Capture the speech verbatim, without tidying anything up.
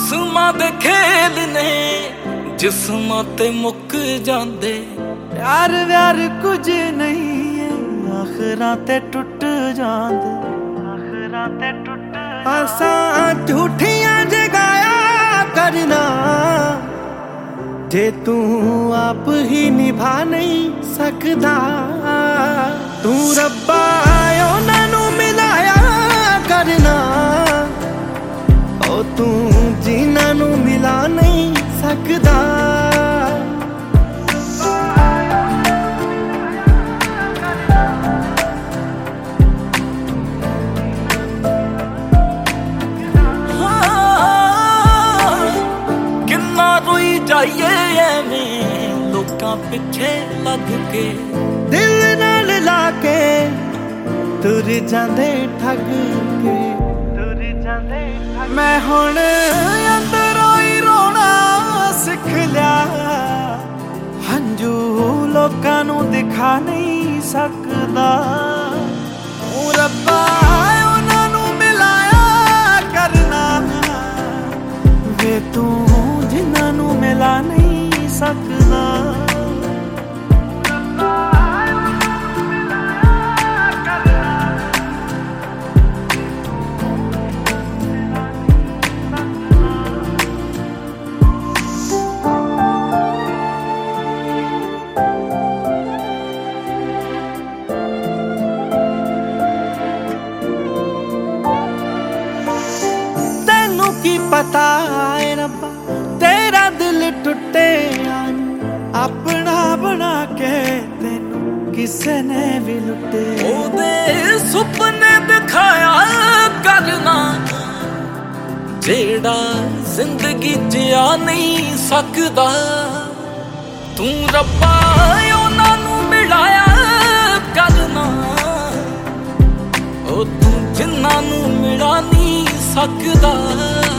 ਆਸਮਾਂ ਦੇ ਖੇਲ ਨੇ ਜਿਸਮਾਂ ਤੇ ਮੁੱਕ ਜਾਂਦੇ। प्यार व्यार कुछ नहीं है आखिरां ते टुट जांदे। आखिरां ते टुट आसां झूठियां जगाया करना जे तू आप ही निभा नहीं सकदा। तू रब्बा उन्हां नूं मिलाया करना ओ तू जिन्हां नूं मिला नहीं सकदा। जाइए एवें लोकां पिछे लग के दिल नाल लाके तुर जांदे ठग के तुर जांदे ठग। मैं हुण अंदरों ही रोना सिख लिया हंजू लोकां नूं दिखा नहीं सकदा। ओ रब्बा उन्हां नूं मिलाया करना वे तू जिन्हां नूं मिला नहीं सकदा। तैनू की पता है रब्बा तेरा दिल टुटे अपना बना के तेनू किसे ने भी लुटे। ओदे सुपने दिखाया करना जेड़ा जिंदगी जिया नहीं सकदा। तू रब्बा उन्हां नूं मिलाया करना ओ तू जिन्हां नूं मिला नहीं सकदा।